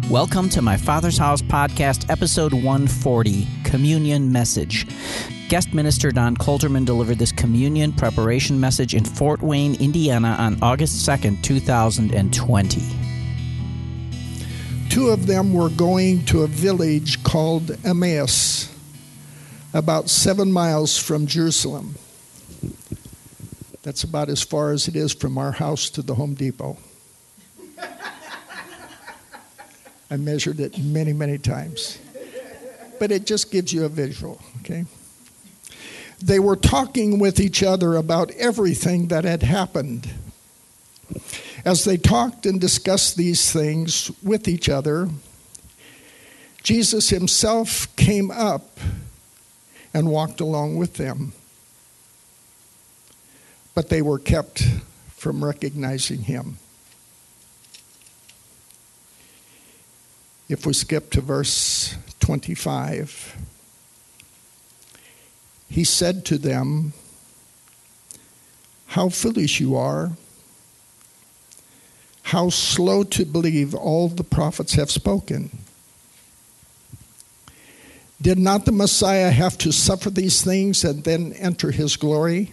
Welcome to My Father's House Podcast, episode 140, Communion Message. Guest minister Don Colterman delivered this communion preparation message in Fort Wayne, Indiana on August 2nd, 2020. Two of them were going to a village called Emmaus, about 7 miles from Jerusalem. That's about as far as it is from our house to the Home Depot. I measured it many, many times. But it just gives you a visual, okay? They were talking with each other about everything that had happened. As they talked and discussed these things with each other, Jesus himself came up and walked along with them. But they were kept from recognizing him. If we skip to verse 25, he said to them, "How foolish you are! How slow to believe all the prophets have spoken. Did not the Messiah have to suffer these things and then enter his glory?"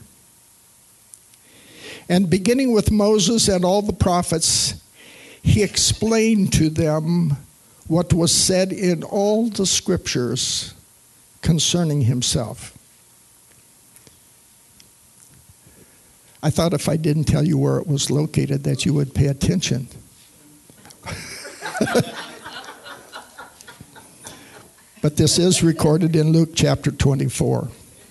And beginning with Moses and all the prophets, he explained to them what was said in all the scriptures concerning himself. I thought if I didn't tell you where it was located that you would pay attention. But this is recorded in Luke chapter 24.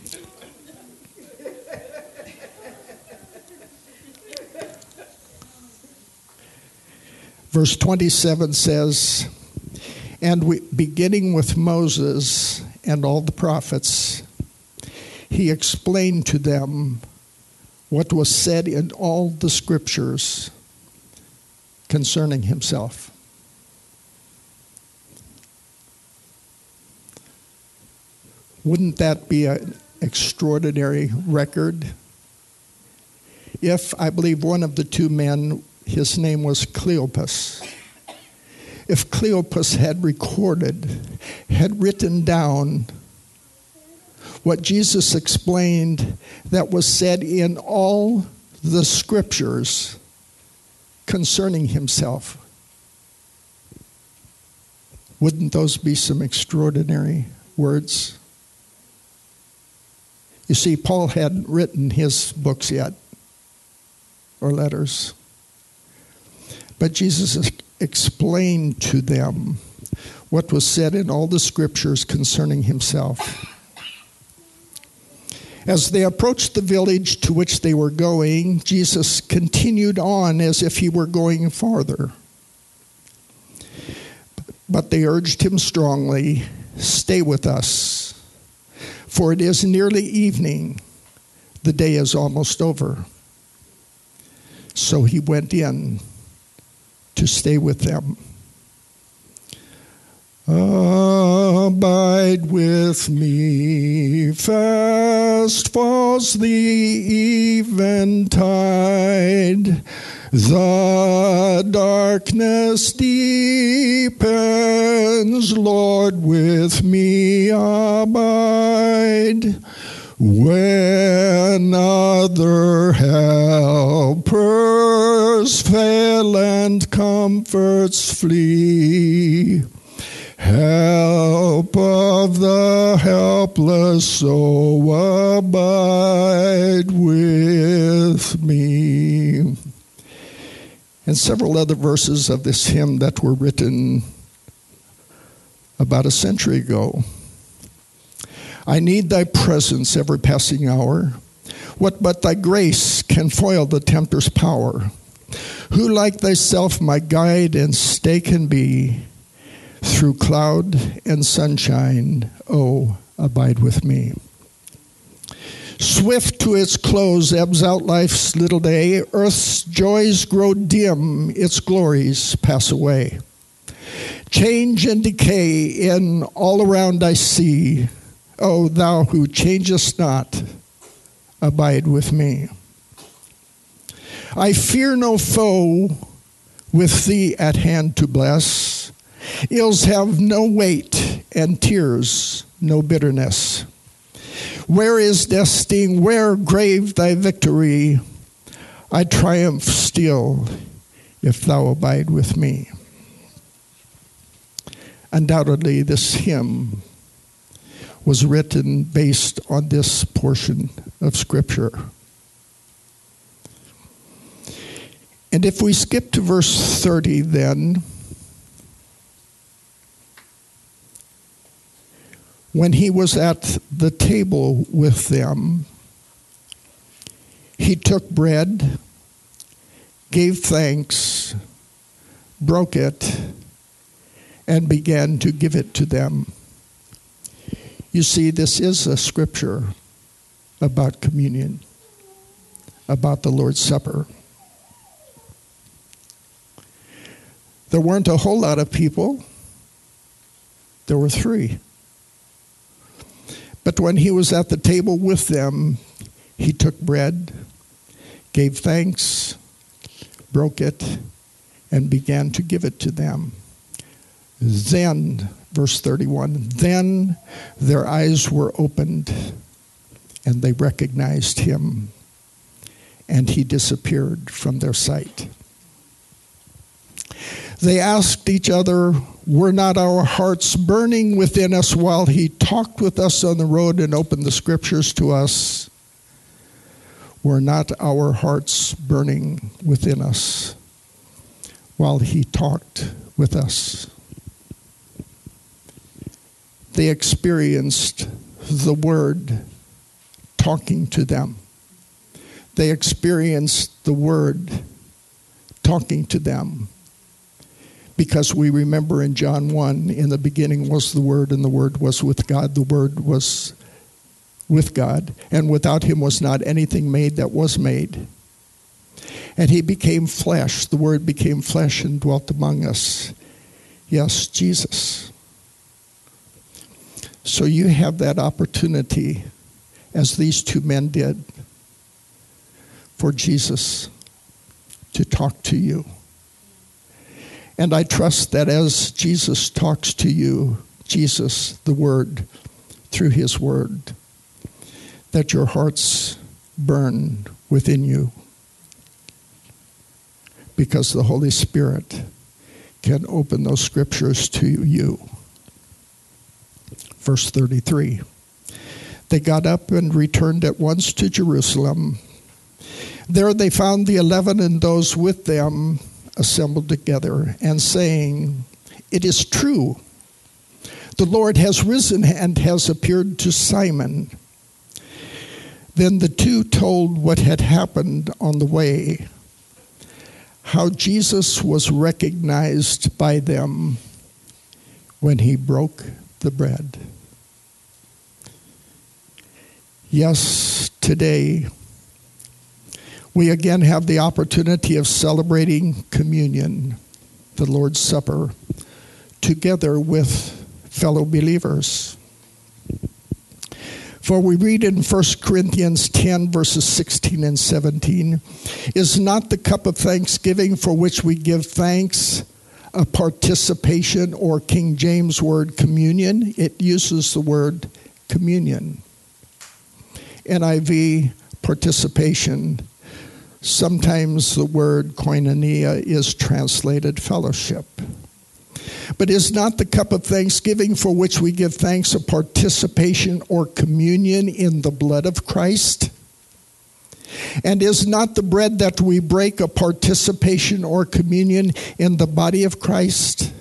Verse 27 says, beginning with Moses and all the prophets, he explained to them what was said in all the scriptures concerning himself. Wouldn't that be an extraordinary record? If, I believe, one of the two men, his name was Cleopas. If Cleopas had written down what Jesus explained that was said in all the scriptures concerning himself, wouldn't those be some extraordinary words? You see, Paul hadn't written his books yet, or letters. But Jesus explained to them what was said in all the scriptures concerning himself. As they approached the village to which they were going, Jesus continued on as if he were going farther. But they urged him strongly, "Stay with us, for it is nearly evening. The day is almost over." So he went in to stay with them. Abide with me, fast falls the eventide. The darkness deepens, Lord, with me abide. When other helpers fail and comforts flee, help of the helpless, so abide with me. And several other verses of this hymn that were written about a century ago. I need thy presence every passing hour. What but thy grace can foil the tempter's power? Who like thyself my guide and stay can be? Through cloud and sunshine, oh, abide with me. Swift to its close ebbs out life's little day. Earth's joys grow dim, its glories pass away. Change and decay in all around I see. O thou who changest not, abide with me. I fear no foe with thee at hand to bless. Ills have no weight, and tears no bitterness. Where is death's sting? Where, grave, thy victory? I triumph still, if thou abide with me. Undoubtedly, this hymn was written based on this portion of Scripture. And if we skip to verse 30 then, when he was at the table with them, he took bread, gave thanks, broke it, and began to give it to them. You see, this is a scripture about communion, about the Lord's Supper. There weren't a whole lot of people. There were 3. But when he was at the table with them, he took bread, gave thanks, broke it, and began to give it to them. Then, verse 31, then their eyes were opened, and they recognized him, and he disappeared from their sight. They asked each other, were not our hearts burning within us while he talked with us on the road and opened the scriptures to us? Were not our hearts burning within us while he talked with us? They experienced the Word talking to them. They experienced the Word talking to them. Because we remember in John 1, in the beginning was the Word, and the Word was with God. The Word was with God, and without him was not anything made that was made. And he became flesh. The Word became flesh and dwelt among us. Yes, Jesus. So you have that opportunity, as these 2 men did, for Jesus to talk to you. And I trust that as Jesus talks to you, Jesus, the Word, through his Word, that your hearts burn within you, because the Holy Spirit can open those scriptures to you. Verse 33, they got up and returned at once to Jerusalem. There they found the 11 and those with them assembled together, and saying, it is true, the Lord has risen and has appeared to Simon. Then the 2 told what had happened on the way, how Jesus was recognized by them when he broke the bread. Yes, today we again have the opportunity of celebrating communion, the Lord's Supper, together with fellow believers. For we read in 1 Corinthians 10, verses 16 and 17, is not the cup of thanksgiving for which we give thanks a participation, or King James word communion? It uses the word communion. NIV, participation. Sometimes the word koinonia is translated fellowship. But is not the cup of thanksgiving for which we give thanks a participation or communion in the blood of Christ? And is not the bread that we break a participation or communion in the body of Christ?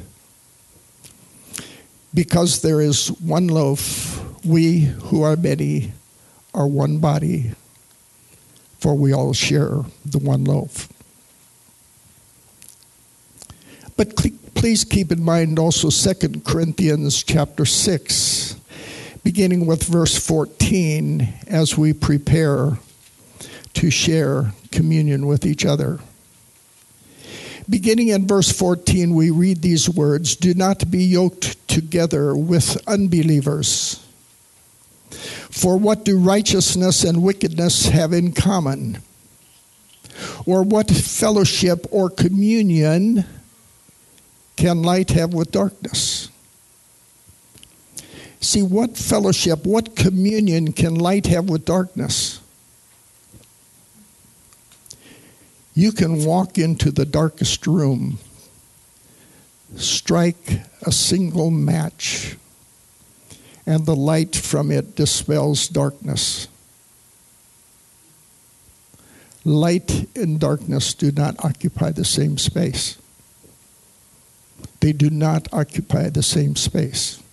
Because there is one loaf, we who are many are one body, for we all share the one loaf. But please keep in mind also 2 Corinthians chapter 6, beginning with verse 14, as we prepare to share communion with each other. Beginning in verse 14, we read these words, do not be yoked together with unbelievers. For what do righteousness and wickedness have in common? Or what fellowship or communion can light have with darkness? See, what fellowship, what communion can light have with darkness? You can walk into the darkest room, strike a single match, and the light from it dispels darkness. Light and darkness do not occupy the same space. They do not occupy the same space.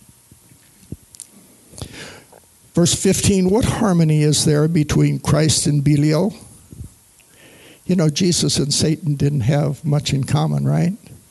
Verse 15, what harmony is there between Christ and Belial? You know, Jesus and Satan didn't have much in common, right?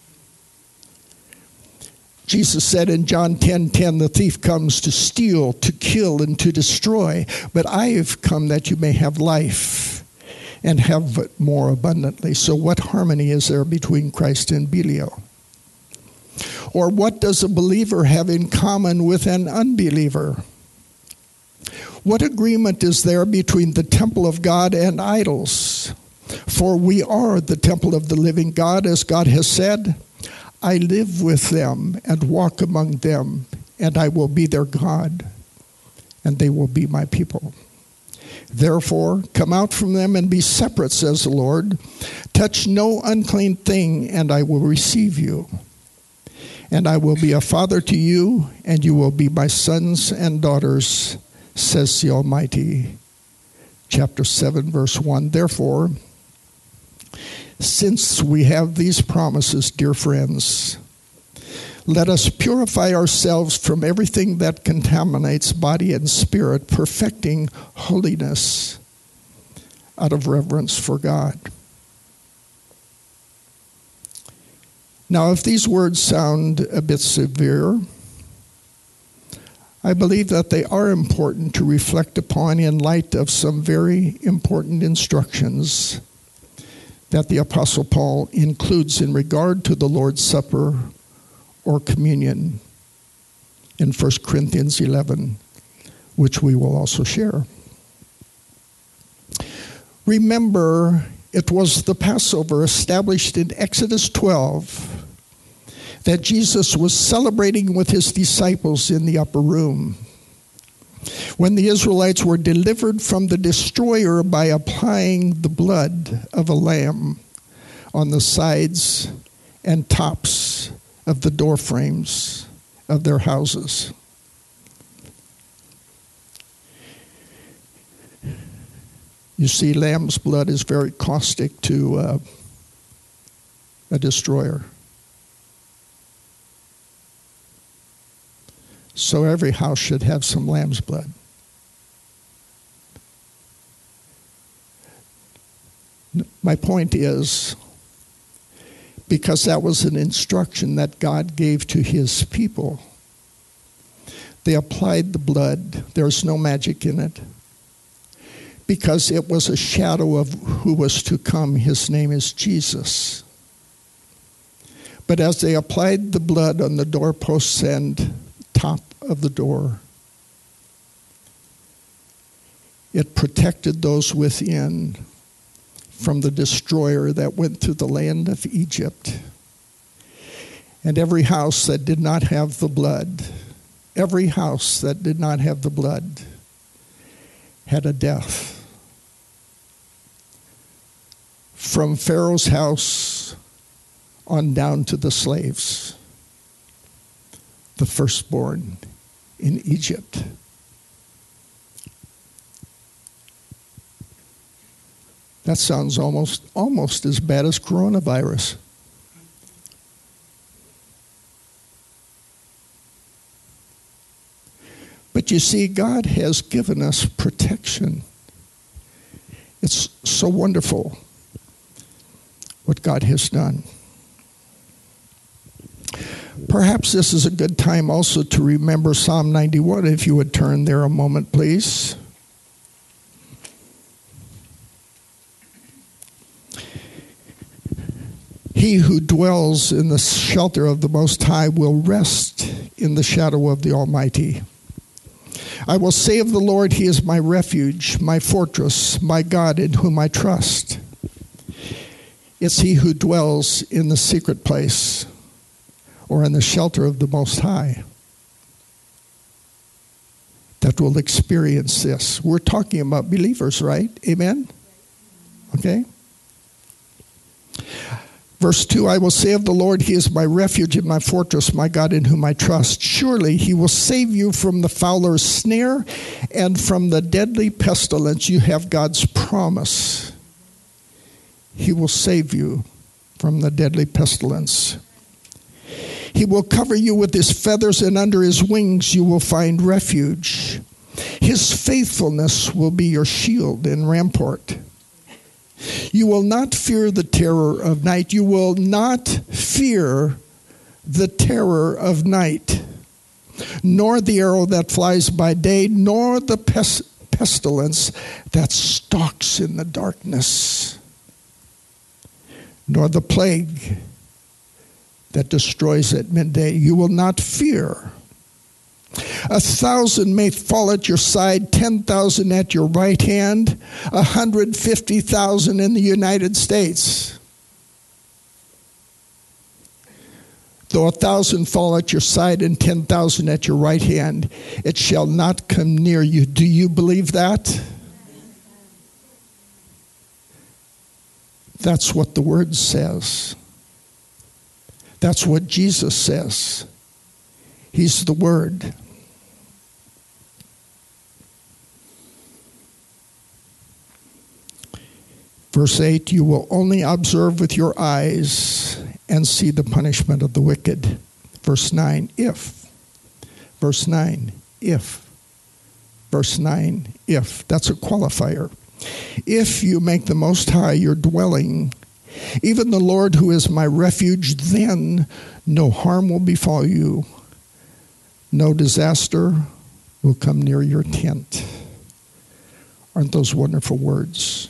Jesus said in John 10:10, the thief comes to steal, to kill, and to destroy. But I have come that you may have life and have it more abundantly. So what harmony is there between Christ and Belial? Or what does a believer have in common with an unbeliever? What agreement is there between the temple of God and idols? For we are the temple of the living God, as God has said, I live with them and walk among them, and I will be their God, and they will be my people. Therefore, come out from them and be separate, says the Lord. Touch no unclean thing, and I will receive you. And I will be a father to you, and you will be my sons and daughters, says the Almighty. Chapter 7, verse 1. Therefore, since we have these promises, dear friends, let us purify ourselves from everything that contaminates body and spirit, perfecting holiness out of reverence for God. Now, if these words sound a bit severe, I believe that they are important to reflect upon in light of some very important instructions that the Apostle Paul includes in regard to the Lord's Supper or communion in 1 Corinthians 11, which we will also share. Remember, it was the Passover established in Exodus 12 that Jesus was celebrating with his disciples in the upper room, when the Israelites were delivered from the destroyer by applying the blood of a lamb on the sides and tops of the door frames of their houses. You see, lamb's blood is very caustic to a destroyer. So every house should have some lamb's blood. My point is, because that was an instruction that God gave to his people, they applied the blood. There's no magic in it, because it was a shadow of who was to come. His name is Jesus. But as they applied the blood on the doorposts and top of the door, it protected those within from the destroyer that went through the land of Egypt. And every house that did not have the blood, every house that did not have the blood had a death. From Pharaoh's house on down to the slaves, the firstborn in Egypt. That sounds almost as bad as coronavirus. But you see, God has given us protection. It's so wonderful what God has done. Perhaps this is a good time also to remember Psalm 91, if you would turn there a moment, please. He who dwells in the shelter of the Most High will rest in the shadow of the Almighty. I will say of the Lord, he is my refuge, my fortress, my God in whom I trust. It's he who dwells in the secret place or in the shelter of the Most High that will experience this. We're talking about believers, right? Amen? Okay? Verse 2, I will say of the Lord, He is my refuge and my fortress, my God in whom I trust. Surely He will save you from the fowler's snare and from the deadly pestilence. You have God's promise. He will save you from the deadly pestilence. He will cover you with His feathers, and under His wings you will find refuge. His faithfulness will be your shield and rampart. You will not fear the terror of night. You will not fear the terror of night, nor the arrow that flies by day, nor the pestilence that stalks in the darkness, nor the plague that destroys at midday. You will not fear. 1,000 may fall at your side, 10,000 at your right hand, 150,000 in the United States. Though 1,000 fall at your side and 10,000 at your right hand, it shall not come near you. Do you believe that? That's what the Word says. That's what Jesus says. He's the Word. Verse 8, you will only observe with your eyes and see the punishment of the wicked. Verse 9, if. Verse 9, if. Verse 9, if. That's a qualifier. If you make the Most High your dwelling, even the Lord who is my refuge, then no harm will befall you. No disaster will come near your tent. Aren't those wonderful words?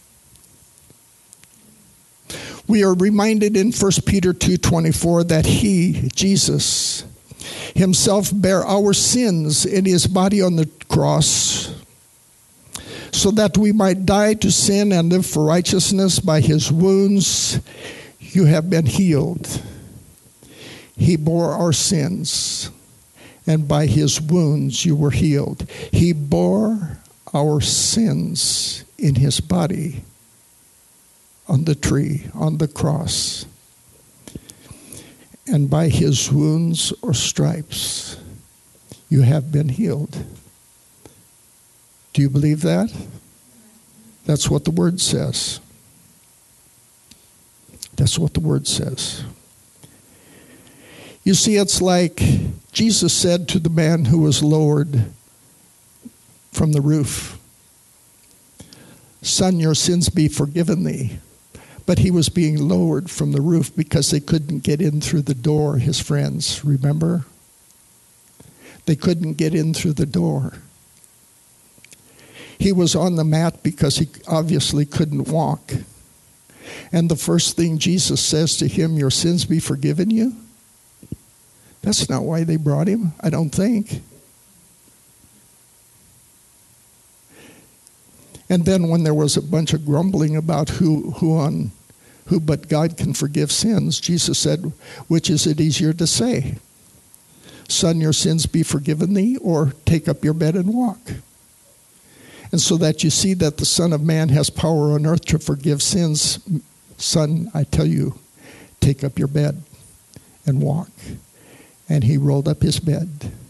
We are reminded in 1 Peter 2:24 that He, Jesus, Himself bare our sins in His body on the cross, so that we might die to sin and live for righteousness. By His wounds you have been healed. He bore our sins, and by His wounds you were healed. He bore our sins in His body on the tree, on the cross. And by His wounds or stripes, you have been healed. Do you believe that? That's what the Word says. That's what the Word says. You see, it's like Jesus said to the man who was lowered from the roof, "Son, your sins be forgiven thee." But he was being lowered from the roof because they couldn't get in through the door, his friends, remember? They couldn't get in through the door. He was on the mat because he obviously couldn't walk. And the first thing Jesus says to him, "Your sins be forgiven you?" That's not why they brought him, I don't think. And then when there was a bunch of grumbling about who but God can forgive sins, Jesus said, which is it easier to say? "Son, your sins be forgiven thee," or "Take up your bed and walk"? And so that you see that the Son of Man has power on earth to forgive sins, son, I tell you, take up your bed and walk. And he rolled up his bed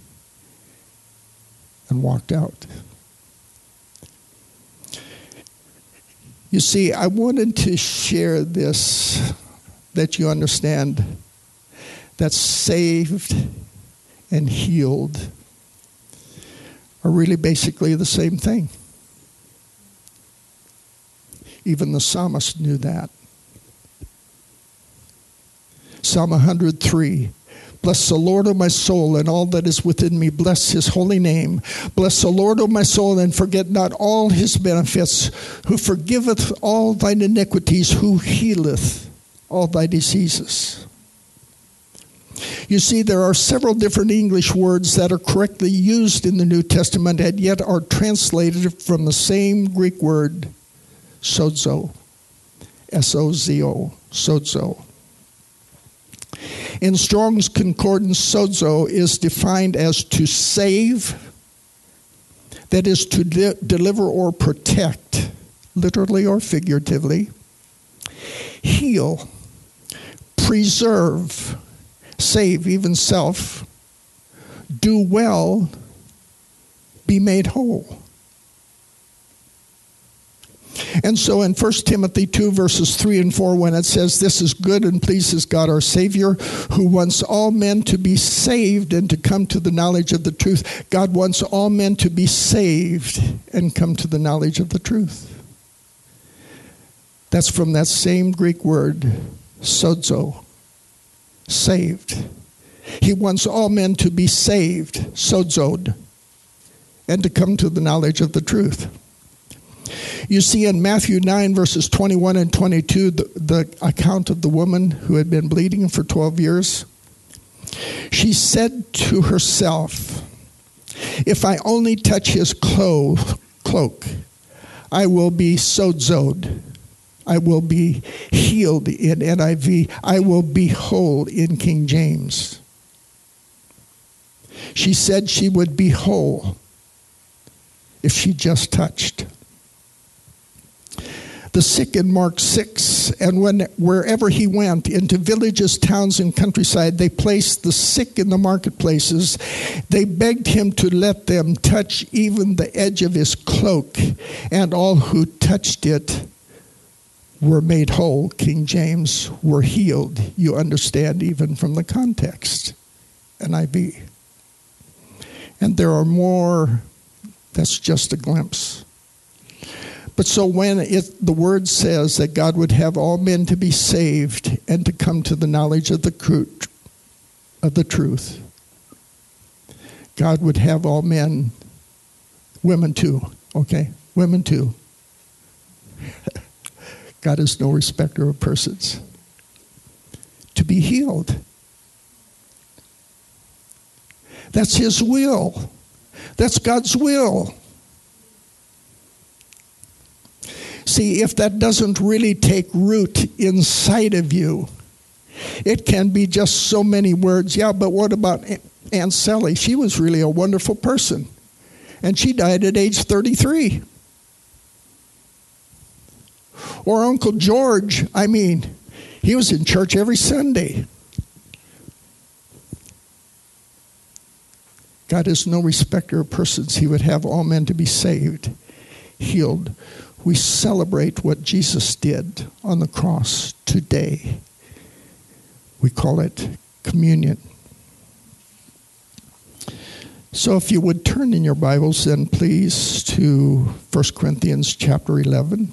and walked out. You see, I wanted to share this, that you understand that saved and healed are really basically the same thing. Even the psalmist knew that. Psalm 103. Bless the Lord, O my soul, and all that is within me. Bless His holy name. Bless the Lord, O my soul, and forget not all His benefits, who forgiveth all thine iniquities, who healeth all thy diseases. You see, there are several different English words that are correctly used in the New Testament and yet are translated from the same Greek word, sozo. S-O-Z-O, sozo. In Strong's Concordance, sozo is defined as to save, that is to deliver or protect, literally or figuratively, heal, preserve, save, even self, do well, be made whole. And so in 1 Timothy 2, verses 3 and 4, when it says, "This is good and pleases God our Savior, who wants all men to be saved and to come to the knowledge of the truth." God wants all men to be saved and come to the knowledge of the truth. That's from that same Greek word, sozo, saved. He wants all men to be saved, sozod, and to come to the knowledge of the truth. You see in Matthew 9, verses 21 and 22, the account of the woman who had been bleeding for 12 years. She said to herself, "If I only touch his cloak, I will be sozod. I will be healed in NIV. I will be whole in King James." She said she would be whole if she just touched. The sick in Mark 6, and wherever he went, into villages, towns, and countryside, they placed the sick in the marketplaces. They begged him to let them touch even the edge of his cloak, and all who touched it were made whole. King James, were healed. You understand even from the context, NIV. And there are more. That's just a glimpse. But so when the word says that God would have all men to be saved and to come to the knowledge of the truth, God would have all men, women too, okay? Women too. God is no respecter of persons. To be healed. That's his will. That's God's will. See, if that doesn't really take root inside of you, it can be just so many words. Yeah, but what about Aunt Sally? She was really a wonderful person, and she died at age 33. Or Uncle George, he was in church every Sunday. God is no respecter of persons. He would have all men to be saved, healed. We celebrate what Jesus did on the cross today. We call it communion. So if you would turn in your Bibles then please to 1 Corinthians chapter 11.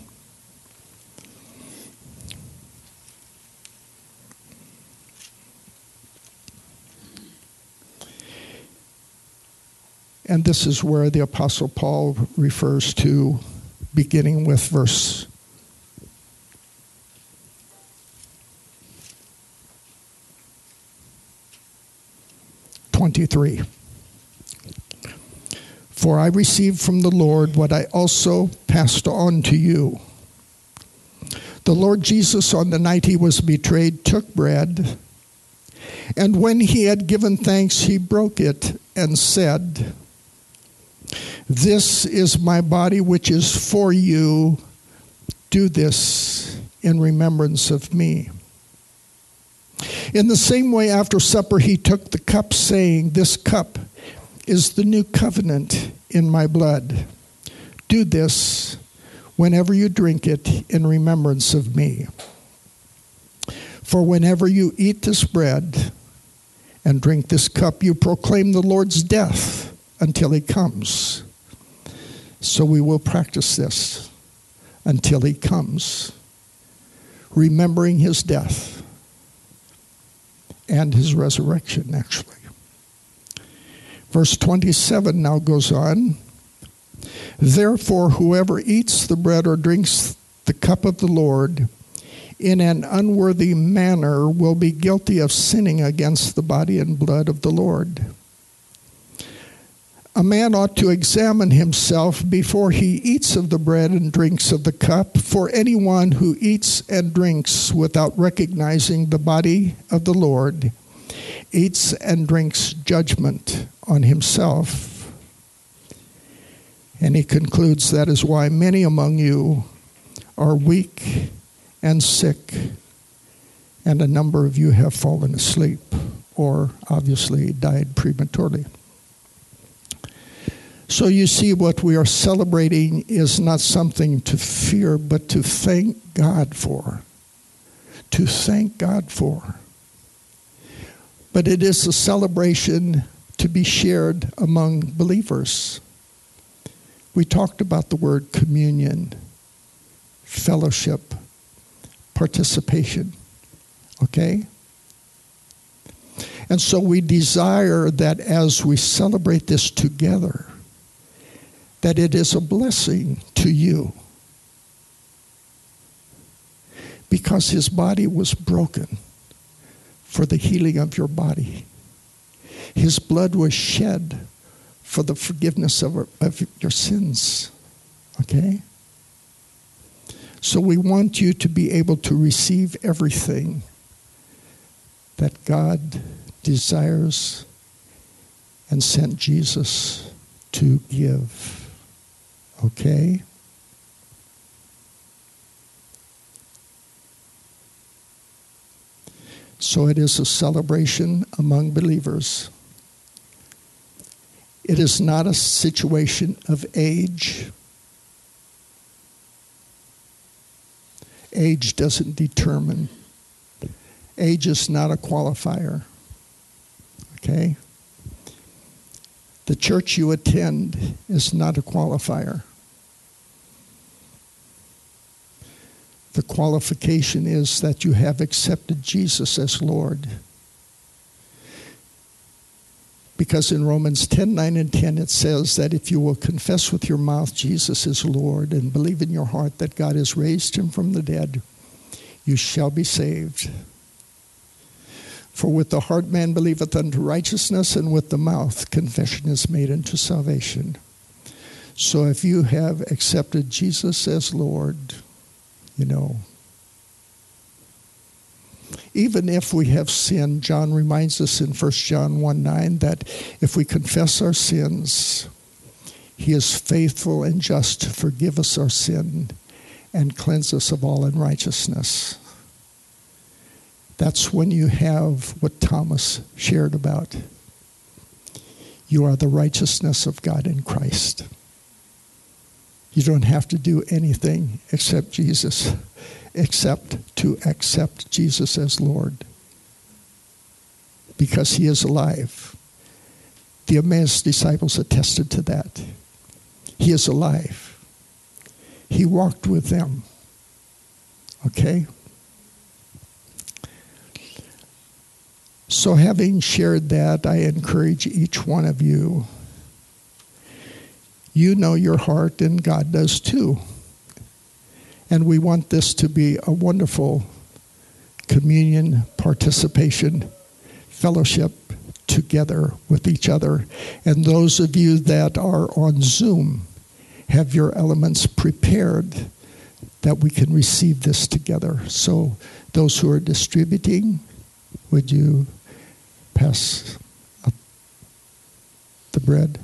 And this is where the Apostle Paul refers to, beginning with verse 23. "For I received from the Lord what I also passed on to you. The Lord Jesus, on the night he was betrayed, took bread, and when he had given thanks, he broke it and said, 'This is my body, which is for you. Do this in remembrance of me.' In the same way, after supper, he took the cup, saying, 'This cup is the new covenant in my blood. Do this whenever you drink it in remembrance of me. For whenever you eat this bread and drink this cup, you proclaim the Lord's death until he comes.' So we will practice this until he comes, remembering his death and his resurrection, actually." Verse 27 now goes on. "Therefore, whoever eats the bread or drinks the cup of the Lord in an unworthy manner will be guilty of sinning against the body and blood of the Lord. A man ought to examine himself before he eats of the bread and drinks of the cup. For anyone who eats and drinks without recognizing the body of the Lord eats and drinks judgment on himself. And he concludes, that is why many among you are weak and sick, and a number of you have fallen asleep, or obviously died prematurely. So you see, what we are celebrating is not something to fear, but to thank God for. To thank God for. But it is a celebration to be shared among believers. We talked about the word communion, fellowship, participation. Okay? And so we desire that as we celebrate this together, that it is a blessing to you. Because his body was broken for the healing of your body. His blood was shed for the forgiveness of your sins. Okay? So we want you to be able to receive everything that God desires and sent Jesus to give. Okay? So it is a celebration among believers. It is not a situation of age. Age doesn't determine. Age is not a qualifier. Okay? The church you attend is not a qualifier. The qualification is that you have accepted Jesus as Lord. Because in Romans 10:9 and 10 it says that if you will confess with your mouth Jesus is Lord and believe in your heart that God has raised him from the dead, you shall be saved. For with the heart man believeth unto righteousness, and with the mouth confession is made unto salvation. So if you have accepted Jesus as Lord, you know, even if we have sinned, John reminds us in 1 John 1:9 that if we confess our sins, he is faithful and just to forgive us our sin and cleanse us of all unrighteousness. That's when you have what Thomas shared about. You are the righteousness of God in Christ. You don't have to do anything except Jesus, except to accept Jesus as Lord. Because he is alive. The Emmaus disciples attested to that. He is alive. He walked with them. Okay? So having shared that, I encourage each one of you. You know your heart, and God does too. And we want this to be a wonderful communion, participation, fellowship together with each other. And those of you that are on Zoom, have your elements prepared that we can receive this together. So those who are distributing, would you pass up the bread?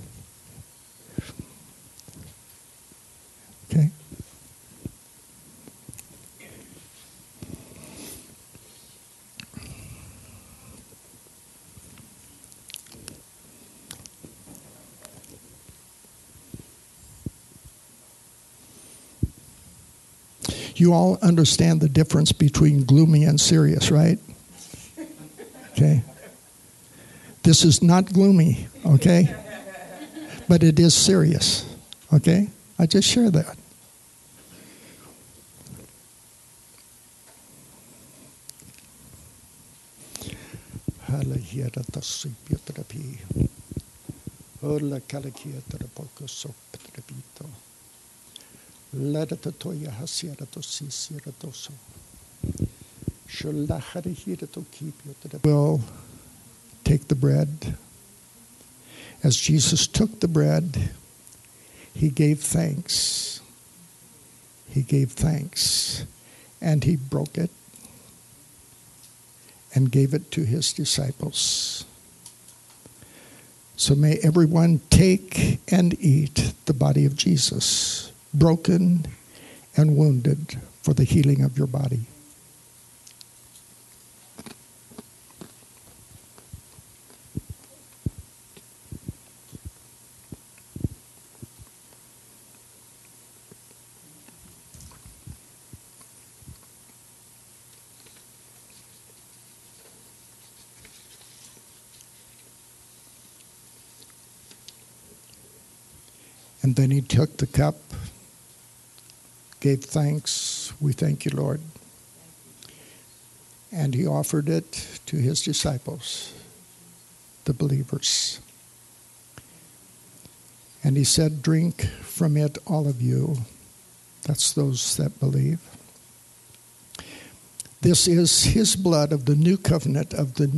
Okay. You all understand the difference between gloomy and serious, right? Okay. This is not gloomy, okay? But it is serious, okay? I just share that. We'll take the bread. As Jesus took the bread, he gave thanks. He gave thanks. And he broke it. and gave it to his disciples. So may everyone take and eat the body of Jesus, broken and wounded for the healing of your body. And then he took the cup, gave thanks. We thank you, Lord. And he offered it to his disciples, the believers. And he said, drink from it, all of you. That's those that believe. This is his blood of the new covenant,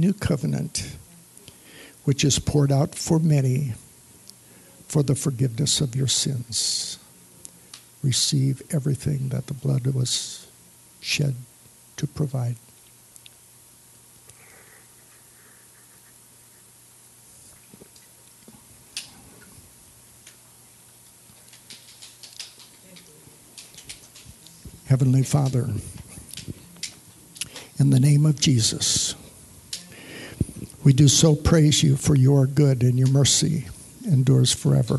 which is poured out for many for the forgiveness of your sins. Receive everything that the blood was shed to provide. Heavenly Father, in the name of Jesus, we do so praise you for your good and your mercy endures forever.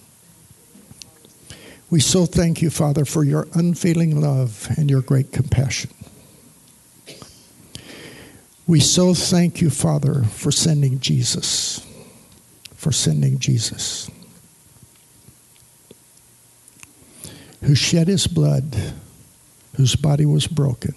We so thank you, Father, for your unfailing love and your great compassion. We so thank you, Father, for sending Jesus, who shed his blood, whose body was broken.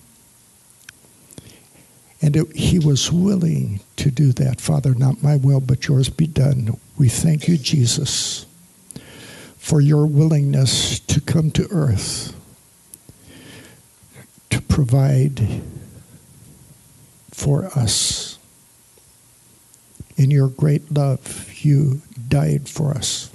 And he was willing to do that. Father, not my will, but yours be done. We thank you, Jesus, for your willingness to come to earth, to provide for us. In your great love, you died for us.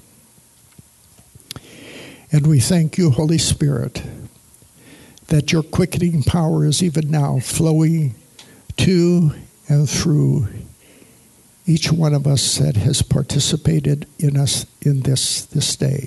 And we thank you, Holy Spirit, that your quickening power is even now flowing to and through each one of us that has participated in us in this day.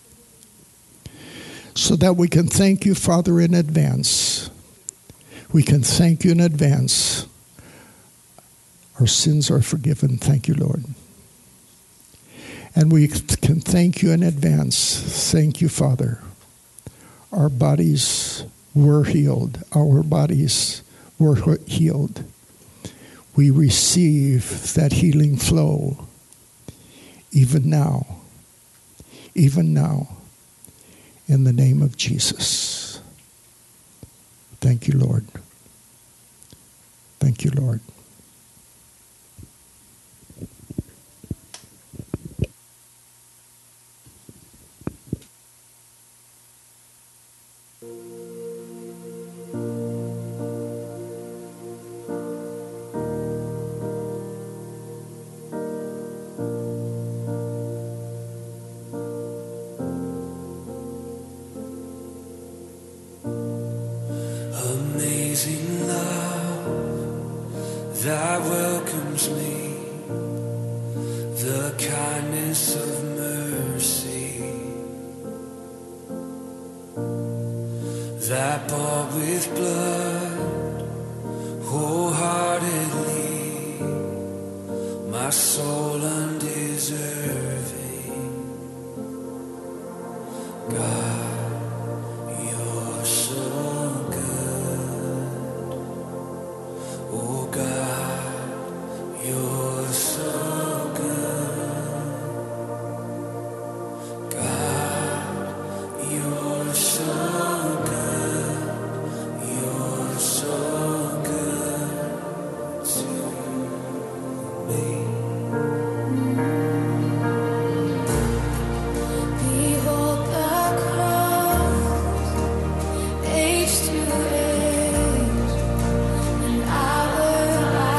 So that we can thank you, Father, in advance. We can thank you in advance. Our sins are forgiven. Thank you, Lord. And we can thank you in advance. Thank you, Father. Our bodies were healed. Our bodies were healed. We receive that healing flow even now, in the name of Jesus. Thank you, Lord. Thank you, Lord. Amazing love that welcomes me, the kindness of mercy that bought with blood wholeheartedly my soul undeserving. God, you're so good. Oh God, you're so good. God, you're so good. You're so good to me. Behold the cross, age to age, and hour by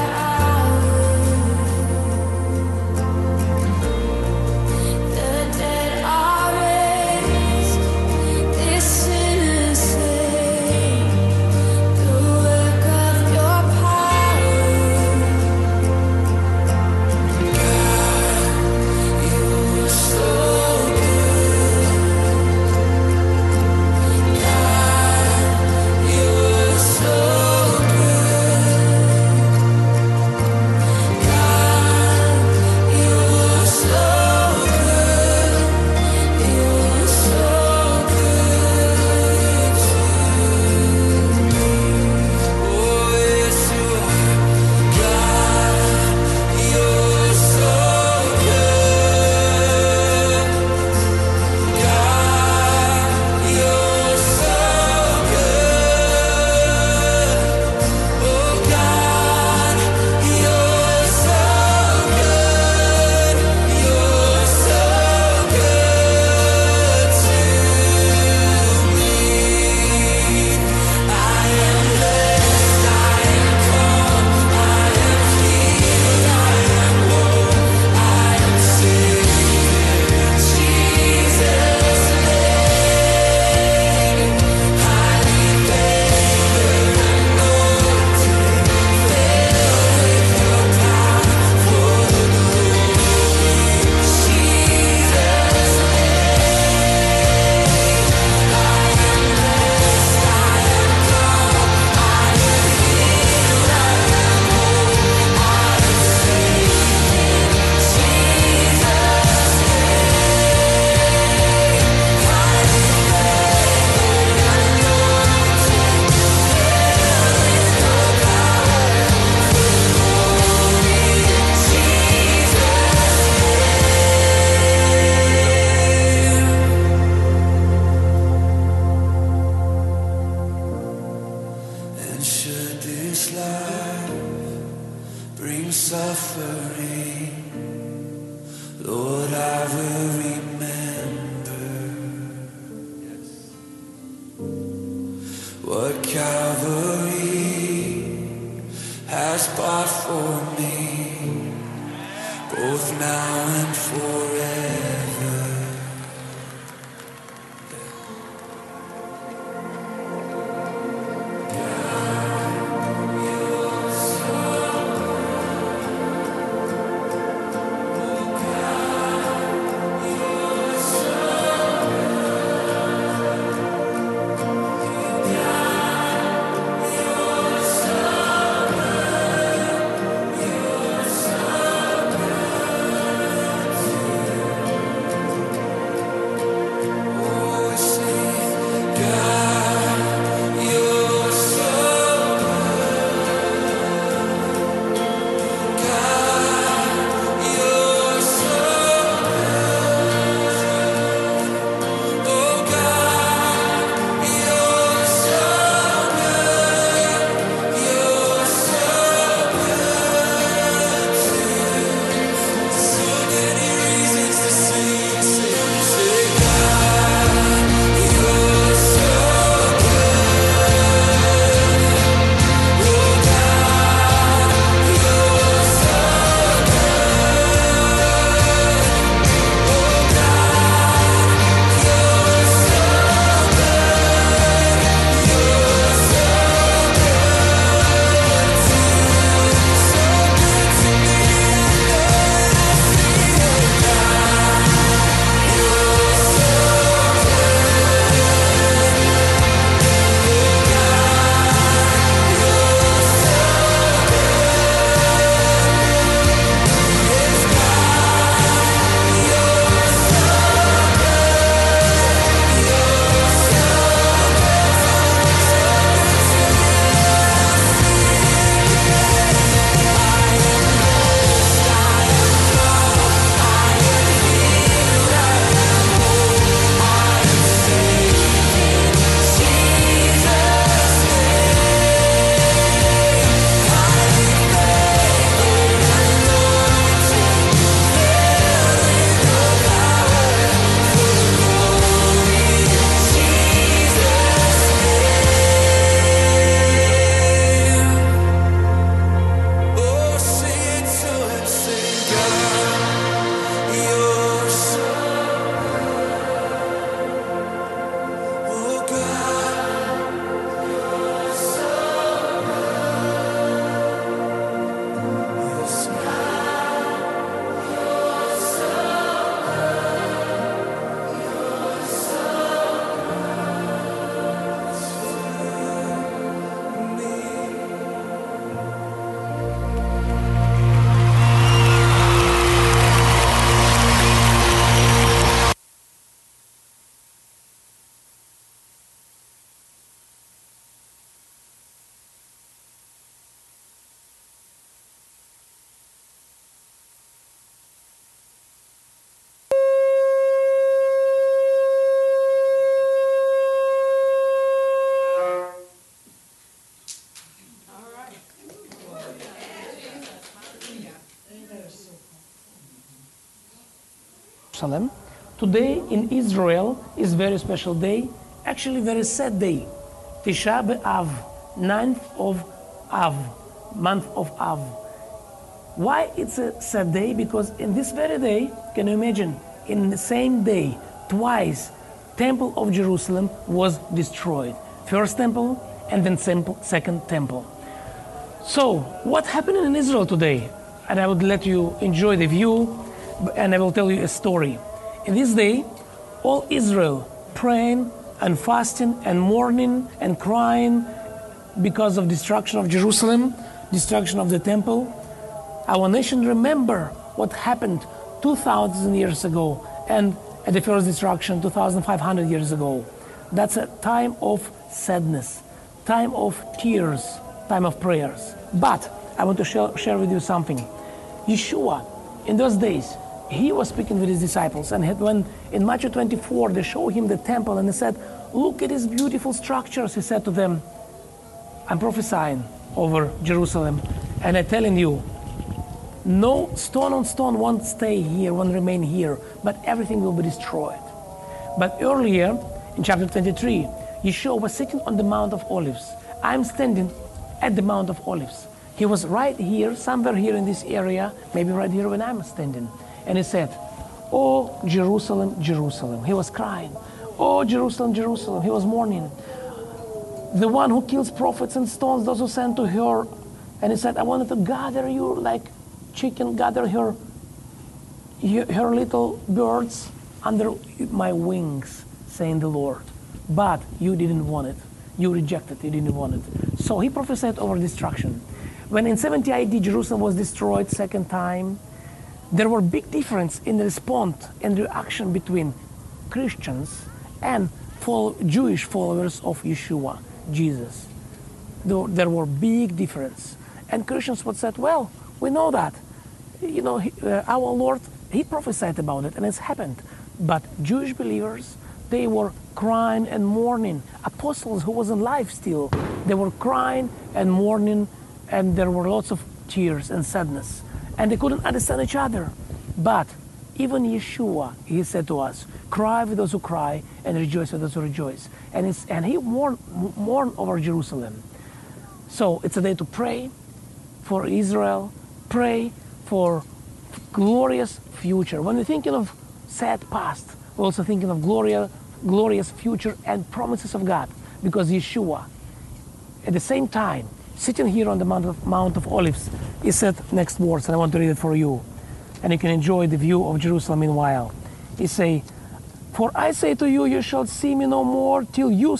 hour, the dead are raised, this sinner saved. The work of your power, both now and forever. Jerusalem. Today in Israel is very special day, actually very sad day. Tisha B'Av, 9th of Av, month of Av. Why it's a sad day? Because in this very day, can you imagine, in the same day, twice, Temple of Jerusalem was destroyed. First temple and then second temple. So, what happened in Israel today? And I would let you enjoy the view, and I will tell you a story. In this day, all Israel praying and fasting and mourning and crying because of destruction of Jerusalem, destruction of the temple. Our nation remember what happened 2,000 years ago and at the first destruction 2,500 years ago. That's a time of sadness, time of tears, time of prayers. But I want to share with you something. Yeshua, in those days, he was speaking with his disciples, and when in Matthew 24 they showed him the temple, and he said, "Look at these beautiful structures." He said to them, "I'm prophesying over Jerusalem, and I'm telling you, no stone on stone won't stay here, won't remain here, but everything will be destroyed." But earlier, in chapter 23, Yeshua was sitting on the Mount of Olives. I'm standing at the Mount of Olives. He was right here, somewhere here in this area, maybe right here when I'm standing. And he said, "Oh, Jerusalem, Jerusalem." He was crying. "Oh, Jerusalem, Jerusalem." He was mourning. "The one who kills prophets and stones those who send to her." And he said, "I wanted to gather you like chicken gather her little birds under my wings, saying the Lord. But you didn't want it. You rejected it. You didn't want it." So he prophesied over destruction. When in 70 AD Jerusalem was destroyed second time, there were big difference in the response and reaction between Christians and Jewish followers of Yeshua, Jesus. There were big difference. And Christians would say, "Well, we know that. You know, our Lord, He prophesied about it and it's happened." But Jewish believers, they were crying and mourning. Apostles who was alive still, they were crying and mourning, and there were lots of tears and sadness. And they couldn't understand each other. But even Yeshua, He said to us, "Cry with those who cry and rejoice with those who rejoice." And He mourned over Jerusalem. So it's a day to pray for Israel, pray for glorious future. When we're thinking of sad past, we're also thinking of glorious future and promises of God. Because Yeshua, at the same time, sitting here on the Mount of Olives, He said next words, and I want to read it for you. And you can enjoy the view of Jerusalem meanwhile. He say, "For I say to you, you shall see me no more till you,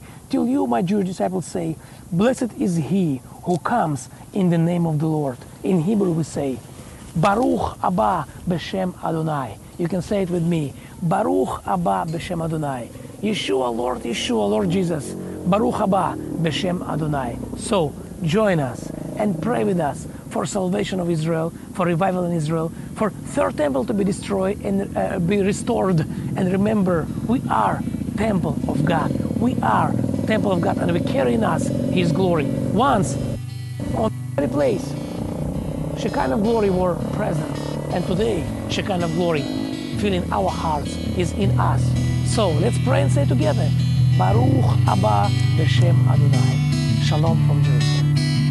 my Jewish disciples say, blessed is he who comes in the name of the Lord." In Hebrew we say, "Baruch Abba B'Shem Adonai." You can say it with me. Baruch Abba B'Shem Adonai. Yeshua, Lord Jesus. Baruch Abba B'Shem Adonai. So join us and pray with us for salvation of Israel, for revival in Israel, for third temple to be destroyed and be restored. And remember, we are temple of God. We are temple of God, and we carry in us His glory. Once on every place, Shekinah glory were present, and today Shekinah glory filling our hearts is in us. So let's pray and say together, Baruch Abba B'Shem Adonai. Shalom from Jerusalem.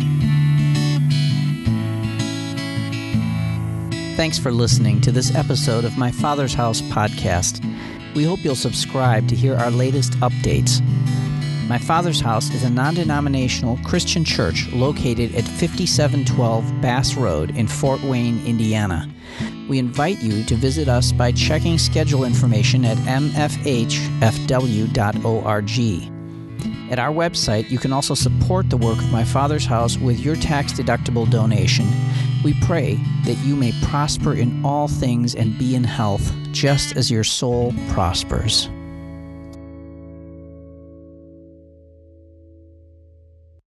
Thanks for listening to this episode of My Father's House podcast. We hope you'll subscribe to hear our latest updates. My Father's House is a non-denominational Christian church located at 5712 Bass Road in Fort Wayne, Indiana. We invite you to visit us by checking schedule information at mfhfw.org. At our website, you can also support the work of My Father's House with your tax-deductible donation. We pray that you may prosper in all things and be in health, just as your soul prospers.